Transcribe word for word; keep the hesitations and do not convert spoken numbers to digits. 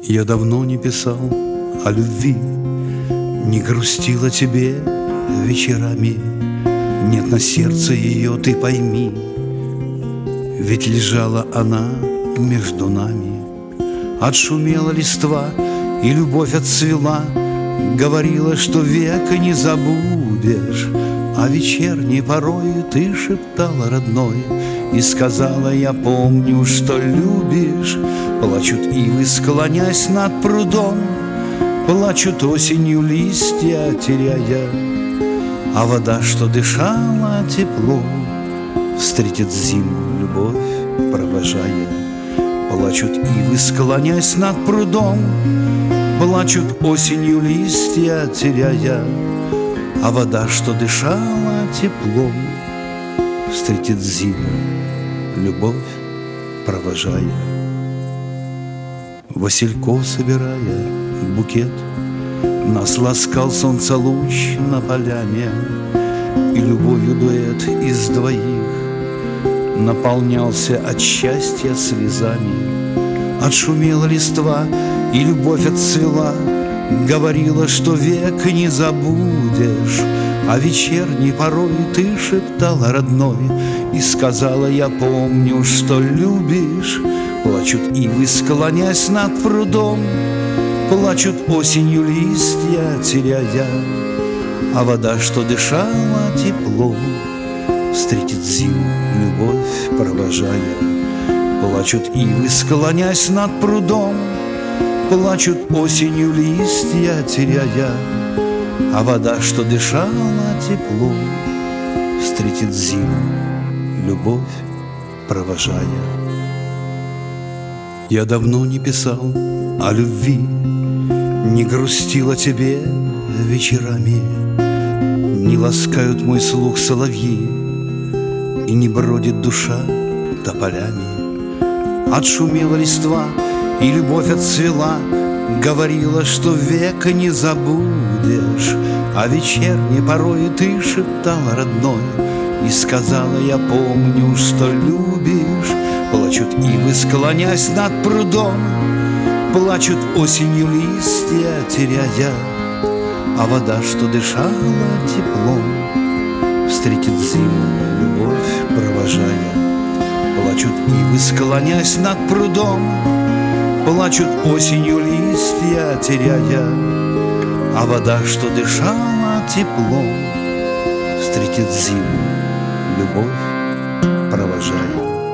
Я давно не писал о любви, не грустил о тебе вечерами. Нет на сердце ее, ты пойми, ведь лежала она между нами. Отшумела листва, и любовь отцвела, говорила, что века не забудешь. А вечерней порою ты шептала, родной, и сказала: я помню, что любишь. Плачут ивы, склонясь над прудом, плачут осенью листья, теряя, а вода, что дышала теплом, встретит зиму, любовь провожая. Плачут ивы, склонясь над прудом, плачут осенью листья, теряя, а вода, что дышала теплом, встретит зиму, любовь провожая. Василько, собирая букет, нас ласкал солнце луч на поляне, и любовью дуэт из двоих наполнялся от счастья слезами. Отшумела листва, и любовь отцвела, говорила, что век не забудешь. А вечерней порой ты шептала, родной, и сказала: я помню, что любишь. Плачут ивы, склонясь над прудом, плачут осенью листья, теряя, а вода, что дышала теплом, встретит зиму, любовь провожая. Плачут ивы, склонясь над прудом, плачут осенью листья, теряя, а вода, что дышала теплом, встретит зиму, любовь провожая. Я давно не писал о любви, не грустил о тебе вечерами. Не ласкают мой слух соловьи, и не бродит душа тополями. Отшумела листва, и любовь отцвела, говорила, что века не забудешь. А вечерней порой ты шептала, родной, и сказала: я помню, что любишь. Плачут ивы, склонясь над прудом, плачут осенью листья, теряя, а вода, что дышала теплом, встретит зиму, любовь провожая. Плачут ивы, склонясь над прудом, плачут осенью листья, теряя, а вода, что дышала теплом, встретит зиму, любовь провожая.